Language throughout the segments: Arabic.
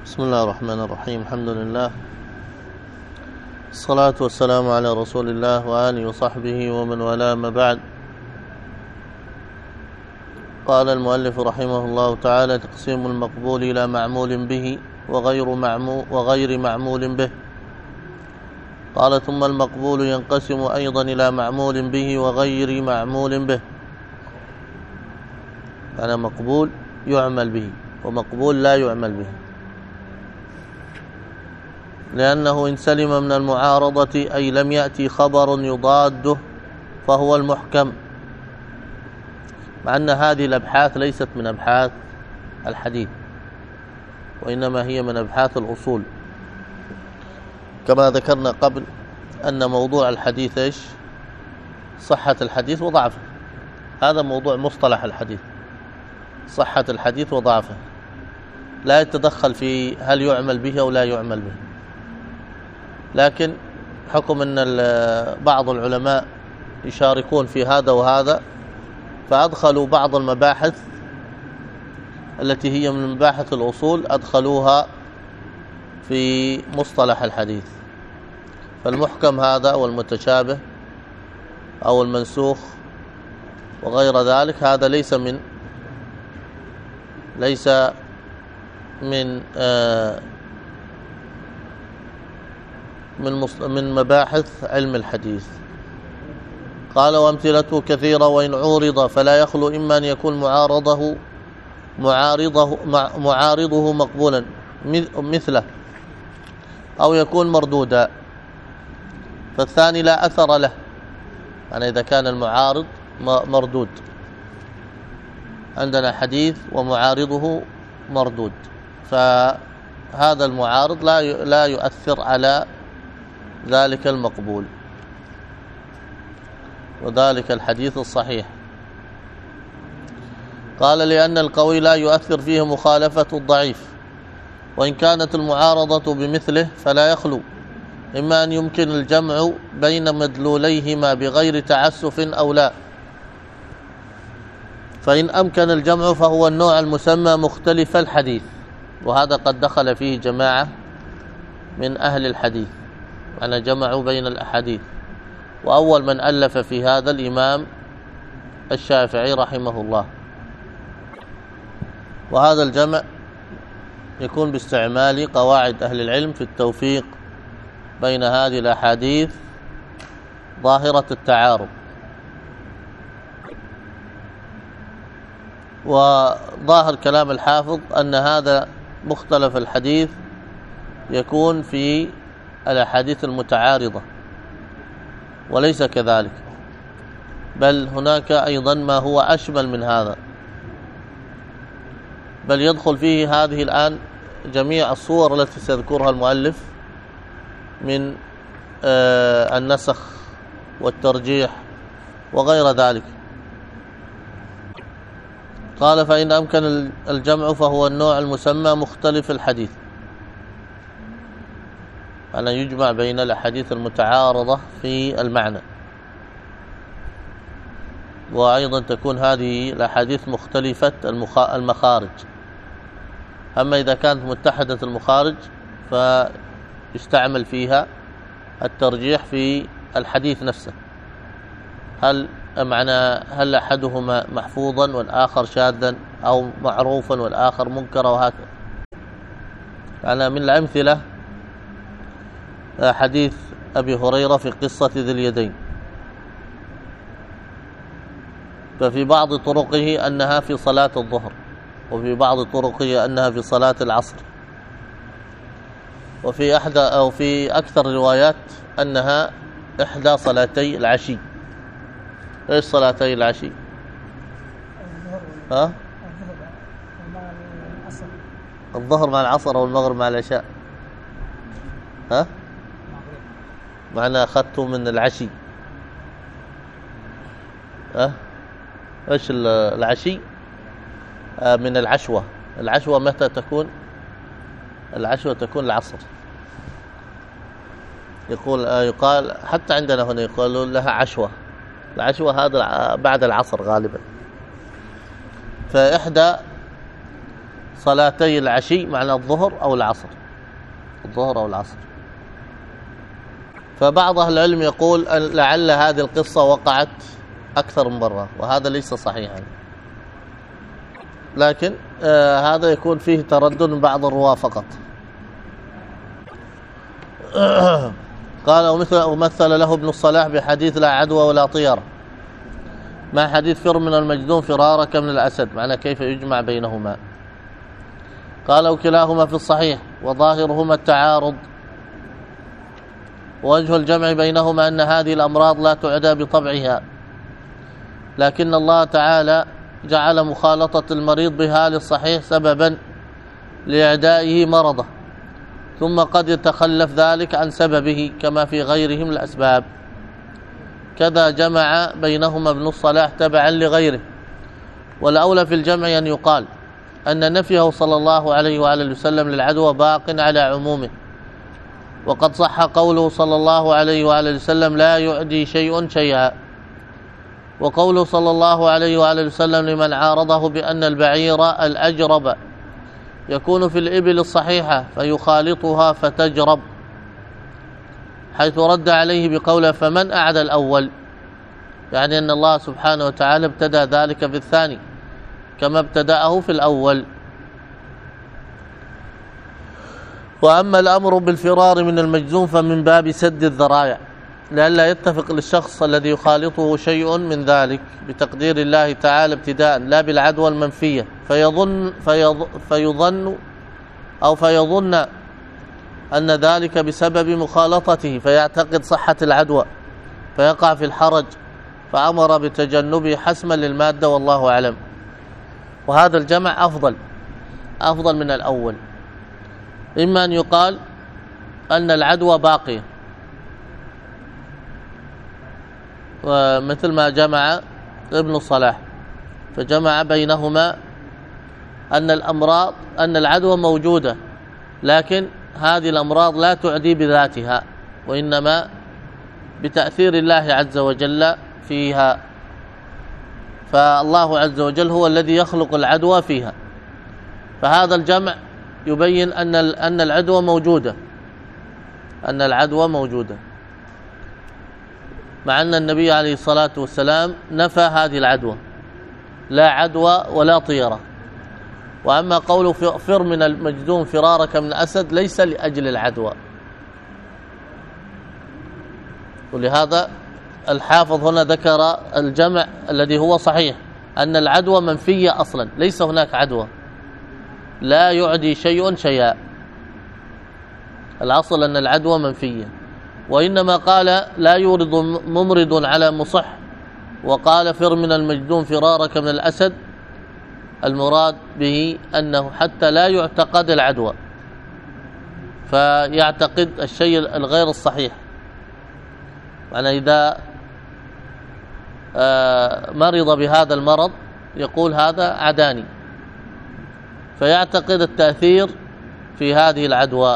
بسم الله الرحمن الرحيم. الحمد لله، الصلاة والسلام على رسول الله وآله وصحبه ومن والاه، ما بعد. قال المؤلف رحمه الله تعالى: تقسيم المقبول إلى معمول به وغير معمول به. قال: ثم المقبول ينقسم أيضا إلى معمول به وغير معمول به. يعني مقبول يعمل به ومقبول لا يعمل به، لأنه إن سلم من المعارضة أي لم يأتي خبر يضاده فهو المحكم، مع أن هذه الأبحاث ليست من أبحاث الحديث، وإنما هي من أبحاث الأصول. كما ذكرنا قبل أن موضوع الحديث إيش؟ صحة الحديث وضعفه. هذا موضوع مصطلح الحديث، صحة الحديث وضعفه، لا يتدخل في هل يعمل به أو لا يعمل به. لكن حكم أن بعض العلماء يشاركون في هذا وهذا، فأدخلوا بعض المباحث التي هي من مباحث الأصول أدخلوها في مصطلح الحديث. فالمحكم هذا والمتشابه أو المنسوخ وغير ذلك، هذا ليس من مباحث علم الحديث. قال: وامثلته كثيرة، وإن عورض فلا يخلو إما أن يكون معارضه مقبولا مثله، أو يكون مردودا، فالثاني لا أثر له. يعني إذا كان المعارض مردود، عندنا حديث ومعارضه مردود، فهذا المعارض لا يؤثر على ذلك المقبول، وذلك الحديث الصحيح. قال: لأن القوي لا يؤثر فيه مخالفة الضعيف، وإن كانت المعارضة بمثله فلا يخلو إما أن يمكن الجمع بين مدلوليهما بغير تعسف أو لا. فإن أمكن الجمع فهو النوع المسمى مختلف الحديث، وهذا قد دخل فيه جماعة من أهل الحديث، أنا جمعوا بين الأحاديث. وأول من ألف في هذا الإمام الشافعي رحمه الله. وهذا الجمع يكون باستعمال قواعد أهل العلم في التوفيق بين هذه الأحاديث ظاهرة التعارض. وظاهر كلام الحافظ أن هذا مختلف الحديث يكون في الأحاديث المتعارضة، وليس كذلك، بل هناك أيضا ما هو أشمل من هذا، بل يدخل فيه هذه الآن جميع الصور التي سيذكرها المؤلف من النسخ والترجيح وغير ذلك. قال: فإن أمكن الجمع فهو النوع المسمى مختلف الحديث، أن يجمع بين الأحاديث المتعارضة في المعنى، وأيضا تكون هذه الأحاديث مختلفة المخارج. أما إذا كانت متحدة المخارج فيستعمل فيها الترجيح في الحديث نفسه، هل أحدهما محفوظا والآخر شاذا، أو معروفا والآخر منكرا، وهكذا. يعني من الأمثلة حديث أبي هريرة في قصة ذي اليدين، ففي بعض طرقه أنها في صلاة الظهر، وفي بعض طرقه أنها في صلاة العصر، وفي أكثر الروايات أنها إحدى صلاتي العشي. إيش صلاتي العشي؟ الظهر مع العصر أو المغرب مع العشاء. معنى أخذته من العشي. إيش العشي؟ من العشوة. العشوة متى تكون؟ العشوة تكون العصر. يقال حتى عندنا هنا يقولون لها عشوة. العشوة هذا بعد العصر غالبا. فإحدى صلاتي العشي معنى الظهر أو العصر، الظهر أو العصر. فبعض أهل العلم يقول لعل هذه القصة وقعت أكثر من مرة، وهذا ليس صحيحا، لكن هذا يكون فيه تردد من بعض الرواة فقط. قال ومثل له ابن الصلاح بحديث لا عدوى ولا طيرة مع حديث فر من المجذوم فرارك من الأسد، معنى كيف يجمع بينهما. قال وكلاهما في الصحيح وظاهرهما التعارض، ووجه الجمع بينهما أن هذه الأمراض لا تعدى بطبعها، لكن الله تعالى جعل مخالطة المريض بها للصحيح سببا لإعدائه مرضه، ثم قد يتخلف ذلك عن سببه كما في غيرهم الأسباب. كذا جمع بينهما ابن الصلاح تبعا لغيره. والأولى في الجمع أن يقال أن نفيه صلى الله عليه وآله وسلم للعدوى باق على عمومه، وقد صح قوله صلى الله عليه وآله وسلم لا يعدي شيء شيئا، وقوله صلى الله عليه وآله وسلم لمن عارضه بأن البعير الأجرب يكون في الإبل الصحيحة فيخالطها فتجرب، حيث رد عليه بقوله فمن أعدى الأول، يعني أن الله سبحانه وتعالى ابتدأ ذلك في الثاني كما ابتدأه في الأول. وأما الأمر بالفرار من المجذوم فمن باب سد الذرائع، لئلا يتفق للشخص الذي يخالطه شيء من ذلك بتقدير الله تعالى ابتداء لا بالعدوى المنفية، فيظن أن ذلك بسبب مخالطته فيعتقد صحة العدوى فيقع في الحرج، فأمر بتجنبه حسما للمادة والله أعلم. وهذا الجمع أفضل من الأول. إما أن يقال أن العدوى باقية، ومثل ما جمع ابن الصلاح فجمع بينهما أن العدوى موجودة، لكن هذه الأمراض لا تعدي بذاتها، وإنما بتأثير الله عز وجل فيها، فالله عز وجل هو الذي يخلق العدوى فيها. فهذا الجمع يبين أن العدوى موجودة، مع أن النبي عليه الصلاة والسلام نفى هذه العدوى، لا عدوى ولا طيرة. وأما قوله فر من المجذوم فرارك من الأسد ليس لأجل العدوى، ولهذا الحافظ هنا ذكر الجمع الذي هو صحيح، أن العدوى منفية أصلا، ليس هناك عدوى، لا يعدي شيء شيئا، الأصل أن العدوى منفية. وإنما قال لا يورد ممرض على مصح وقال فر من المجذوم فرارك من الأسد، المراد به أنه حتى لا يعتقد العدوى، فيعتقد الشيء الغير الصحيح، يعني إذا مرض بهذا المرض يقول هذا عداني، فيعتقد التأثير في هذه العدوى.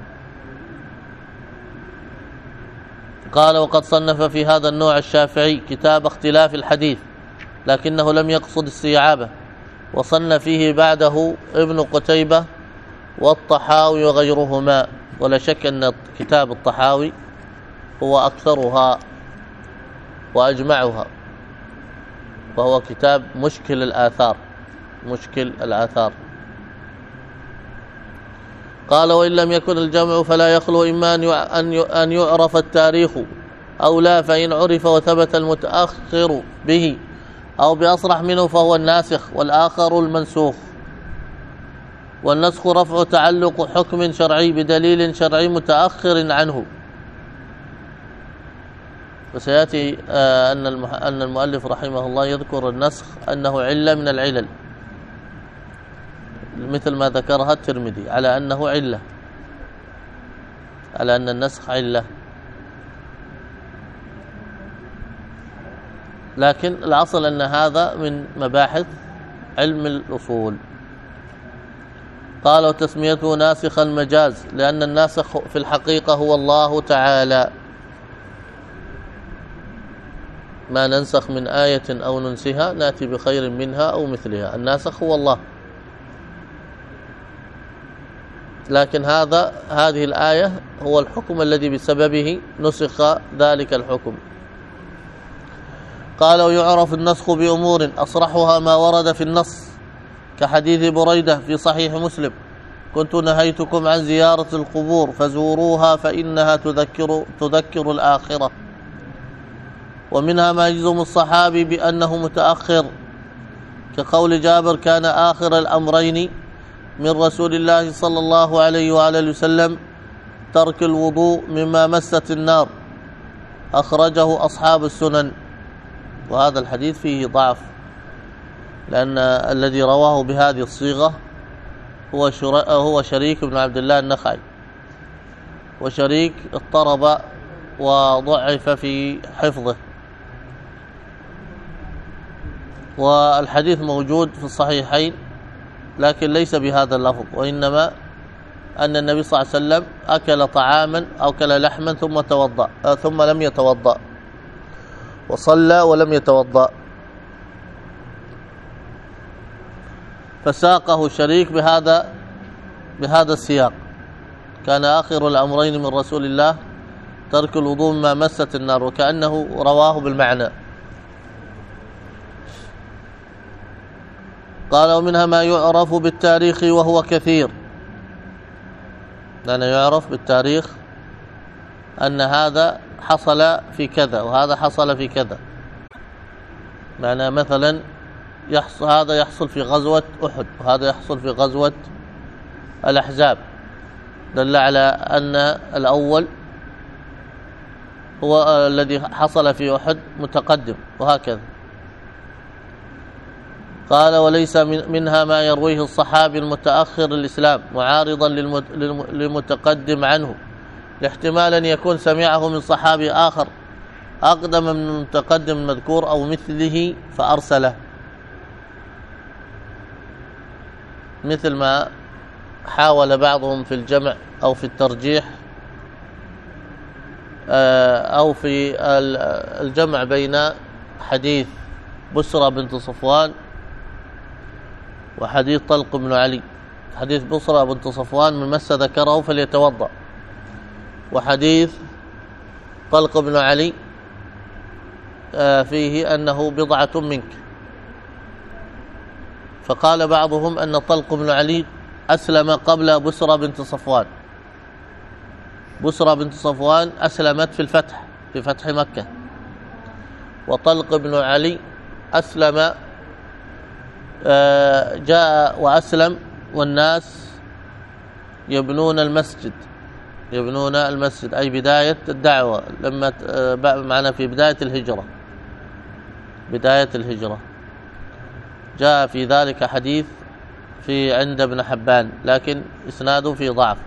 قال وقد صنف في هذا النوع الشافعي كتاب اختلاف الحديث، لكنه لم يقصد استيعابه، وصنف فيه بعده ابن قتيبة والطحاوي وغيرهما، ولا شك أن كتاب الطحاوي هو أكثرها وأجمعها، وهو كتاب مشكل الآثار. قال وإن لم يكن الجمع فلا يخلو إما أن يعرف التاريخ أو لا، فإن عرف وثبت المتأخر به أو بأصرح منه فهو الناسخ، والآخر المنسوخ. والنسخ رفع تعلق حكم شرعي بدليل شرعي متأخر عنه. وسيأتي أن المؤلف رحمه الله يذكر النسخ أنه علة من العلل، مثل ما ذكرها الترمذي على أنه علة، على أن النسخ علة، لكن الأصل أن هذا من مباحث علم الأصول. قال وتسميته ناسخ المجاز لأن الناسخ في الحقيقة هو الله تعالى، ما ننسخ من آية أو ننسها نأتي بخير منها أو مثلها، الناسخ هو الله. لكن هذه الآية هو الحكم الذي بسببه نسخ ذلك الحكم. قال: ويعرف النسخ بأمور أصرحها ما ورد في النص، كحديث بريدة في صحيح مسلم: كنت نهيتكم عن زيارة القبور فزوروها فإنها تذكر الآخرة. ومنها ما يجزم الصحابي بأنه متأخر، كقول جابر: كان آخر الأمرين من رسول الله صلى الله عليه وآله وسلم ترك الوضوء مما مست النار، أخرجه أصحاب السنن. وهذا الحديث فيه ضعف، لأن الذي رواه بهذه الصيغة هو شريك بن عبد الله النخعي، وشريك اضطرب وضعف في حفظه. والحديث موجود في الصحيحين لكن ليس بهذا اللفظ، وإنما أن النبي صلى الله عليه وسلم أكل طعاما أو أكل لحما ثم لم يتوضأ، وصلى ولم يتوضأ، فساقه شريك بهذا السياق: كان آخر الأمرين من رسول الله ترك الوضوء مما مست النار، وكأنه رواه بالمعنى. قال: ومنها ما يعرف بالتاريخ وهو كثير، لأنه يعرف بالتاريخ أن هذا حصل في كذا وهذا حصل في كذا. معنى مثلا هذا يحصل في غزوة أحد وهذا يحصل في غزوة الأحزاب، دل على أن الأول هو الذي حصل في أحد متقدم، وهكذا. قال: وليس منها ما يرويه الصحابي المتأخر الإسلام معارضا للمتقدم عنه، لاحتمال أن يكون سمعه من صحابي آخر أقدم من المتقدم المذكور أو مثله فأرسله، مثل ما حاول بعضهم في الجمع أو في الترجيح أو في الجمع بين حديث بسرى بنت صفوان وحديث طلق بن علي. حديث بسرى بنت صفوان: من مس ذكره فليتوضأ، وحديث طلق بن علي فيه أنه بضعة منك. فقال بعضهم أن طلق بن علي أسلم قبل بسرى بنت صفوان. بسرى بنت صفوان أسلمت في فتح مكة، وطلق بن علي أسلم جاء وأسلم والناس يبنون المسجد أي بداية الدعوة، لما معنا في بداية الهجرة جاء في ذلك حديث عند ابن حبان، لكن إسناده في ضعف.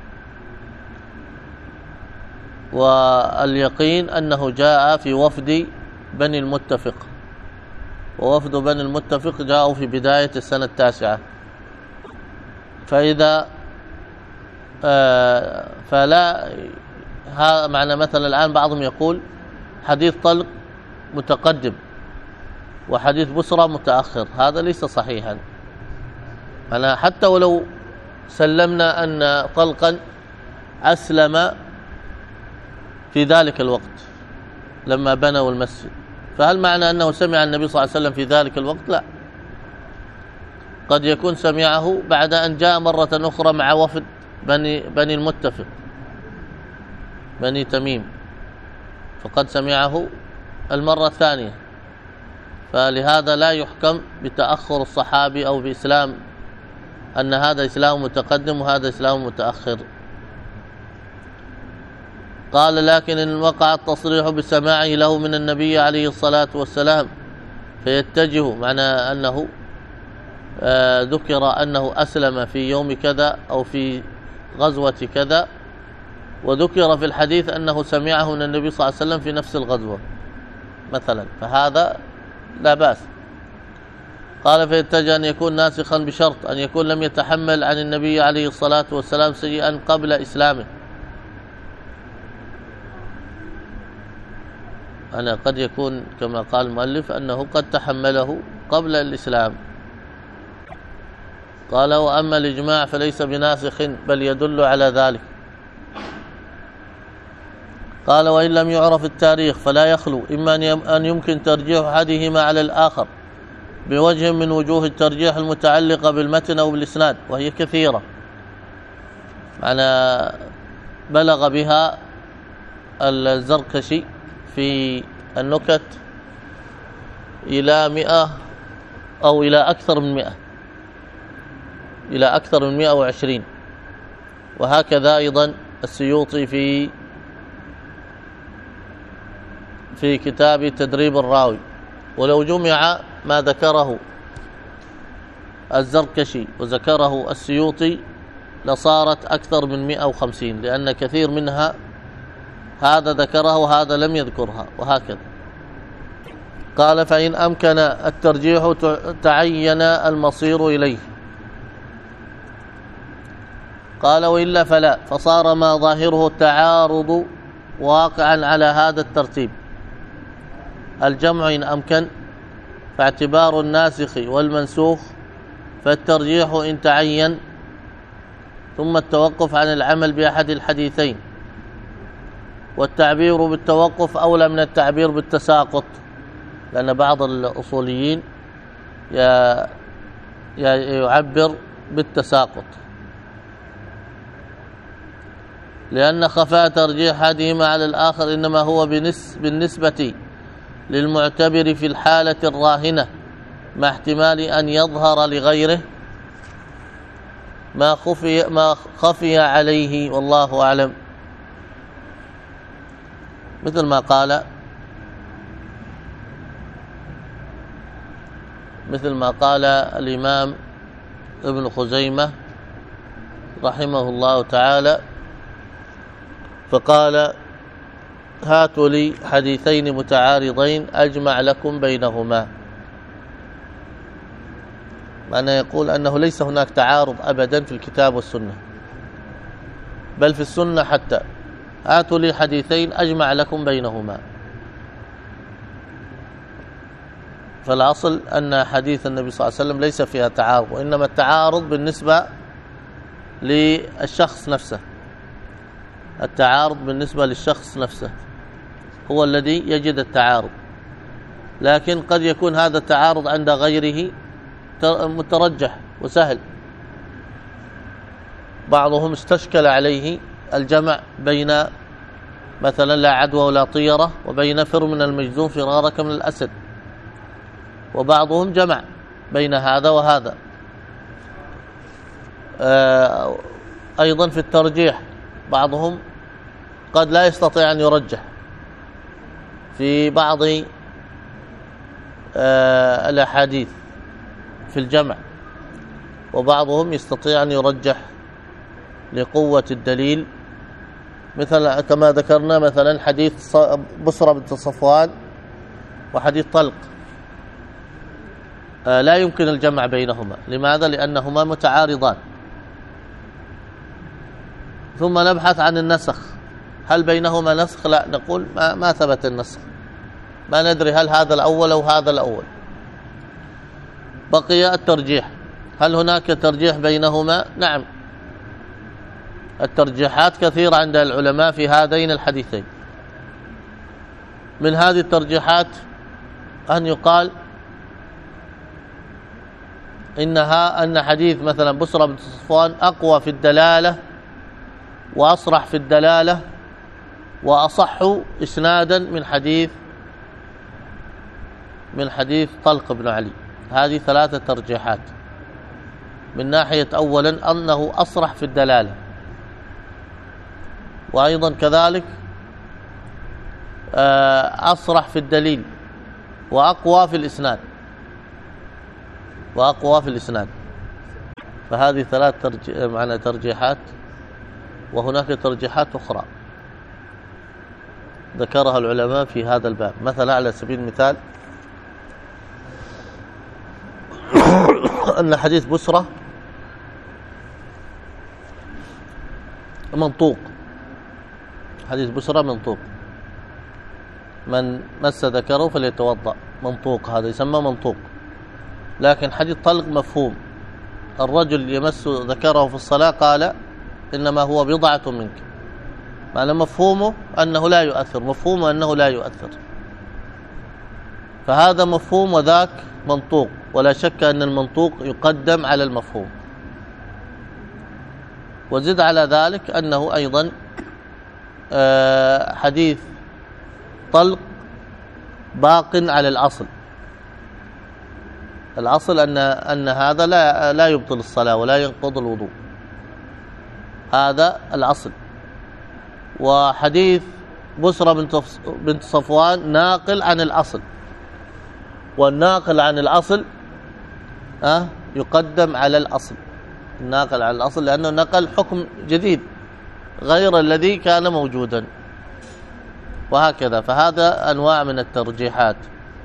واليقين أنه جاء في وفد بني المتفق، ووفد بني المتفق جاءوا في بداية السنة 9. فإذا فلا معنى مثلا الآن بعضهم يقول حديث طلق متقدم وحديث بسرى متأخر، هذا ليس صحيحا. أنا حتى ولو سلمنا أن طلقا أسلم في ذلك الوقت لما بنوا المسجد، فهل معنى أنه سمع النبي صلى الله عليه وسلم في ذلك الوقت؟ لا، قد يكون سمعه بعد أن جاء مرة أخرى مع وفد بني المتفق، بني تميم، فقد سمعه المرة الثانية. فلهذا لا يحكم بتأخر الصحابي أو بإسلام أن هذا إسلام متقدم وهذا إسلام متأخر. قال: لكن إن وقع التصريح بسماعه له من النبي عليه الصلاة والسلام فيتجه، معنى أنه ذكر أنه أسلم في يوم كذا أو في غزوة كذا، وذكر في الحديث أنه سمعه من النبي صلى الله عليه وسلم في نفس الغزوة مثلا، فهذا لا بأس. قال: فيتجه أن يكون ناسخا بشرط أن يكون لم يتحمل عن النبي عليه الصلاة والسلام شيئا قبل إسلامه. أنا قد يكون كما قال المؤلف أنه قد تحمله قبل الإسلام. قال وأما الإجماع فليس بناسخ بل يدل على ذلك. قال وإن لم يعرف التاريخ فلا يخلو إما أن يمكن ترجيح أحدهما على الآخر بوجه من وجوه الترجيح المتعلقة بالمتن أو بالإسناد، وهي كثيرة، معنى بلغ بها الزركشي في النكت إلى 100 أو إلى أكثر من 100، إلى أكثر من 120، وهكذا أيضا السيوطي في كتاب تدريب الراوي. ولو جمع ما ذكره الزركشي وذكره السيوطي لصارت أكثر من 150، لأن كثير منها هذا ذكرها وهذا لم يذكرها، وهكذا. قال فإن أمكن الترجيح تعين المصير إليه. قال وإلا فلا، فصار ما ظاهره التعارض واقعا على هذا الترتيب: الجمع إن أمكن، فاعتبار الناسخ والمنسوخ، فالترجيح إن تعين، ثم التوقف عن العمل بأحد الحديثين، والتعبير بالتوقف أولى من التعبير بالتساقط، لأن بعض الأصوليين يعبر بالتساقط، لأن خفاء ترجيح أحدهما على الآخر إنما هو بالنسبة للمعتبر في الحالة الراهنة، مع احتمال أن يظهر لغيره ما خفي عليه، والله أعلم. مثل ما قال الإمام ابن خزيمة رحمه الله تعالى، فقال: هاتوا لي حديثين متعارضين أجمع لكم بينهما. معنى يقول أنه ليس هناك تعارض أبدا في الكتاب والسنة، بل في السنة حتى. هاتوا لي حديثين أجمع لكم بينهما. فالأصل أن حديث النبي صلى الله عليه وسلم ليس فيها تعارض، وإنما التعارض بالنسبة للشخص نفسه، التعارض بالنسبة للشخص نفسه هو الذي يجد التعارض، لكن قد يكون هذا التعارض عند غيره مترجح وسهل. بعضهم استشكل عليه الجمع بين مثلا لا عدوى ولا طيرة وبين فر من المجذوم فرارك من الأسد، وبعضهم جمع بين هذا وهذا. أيضا في الترجيح بعضهم قد لا يستطيع أن يرجح في بعض الأحاديث في الجمع، وبعضهم يستطيع أن يرجح لقوة الدليل، مثل كما ذكرنا مثلا حديث بصرة بنت صفوان وحديث طلق، لا يمكن الجمع بينهما. لماذا؟ لأنهما متعارضان. ثم نبحث عن النسخ، هل بينهما نسخ؟ لا، نقول ما ثبت النسخ، ما ندري هل هذا الأول أو هذا الأول. بقي الترجيح، هل هناك ترجيح بينهما؟ نعم، الترجيحات كثيرة عند العلماء في هذين الحديثين. من هذه الترجيحات أن يقال أن حديث مثلا بصرة بنت صفوان أقوى في الدلالة وأصرح في الدلالة وأصح إسنادا من حديث طلق بن علي. هذه ثلاثة ترجيحات، من ناحية أولا أنه أصرح في الدلالة، وأيضا كذلك أصرح في الدليل، وأقوى في الإسناد. فهذه ثلاث ترجيحات، وهناك ترجيحات أخرى ذكرها العلماء في هذا الباب. مثلا على سبيل المثال أن حديث بصرة منطوق، حديث بصرة منطوق، من مس ذكره فليتوضأ، منطوق، هذا يسمى منطوق. لكن حديث طلق مفهوم، الرجل يمس ذكره في الصلاة قال إنما هو بضعة منك، معنى مفهومه أنه لا يؤثر، مفهومه أنه لا يؤثر، فهذا مفهوم وذاك منطوق، ولا شك أن المنطوق يقدم على المفهوم. وزد على ذلك أنه أيضا حديث طلق باق على الأصل، الأصل أن هذا لا يبطل الصلاة ولا ينقض الوضوء، هذا الأصل. وحديث بسرة بنت صفوان ناقل عن الأصل، والناقل عن الأصل يقدم على الأصل، الناقل على الأصل لأنه نقل حكم جديد غير الذي كان موجودا، وهكذا. فهذا أنواع من الترجيحات.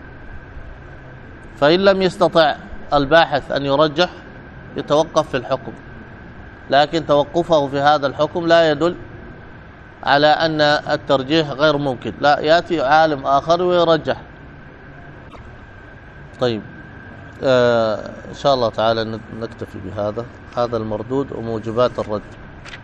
فإن لم يستطع الباحث أن يرجح يتوقف في الحكم، لكن توقفه في هذا الحكم لا يدل على أن الترجيح غير ممكن، لا، يأتي عالم آخر ويرجح. طيب، إن شاء الله تعالى نكتفي بهذا المردود وموجبات الرد.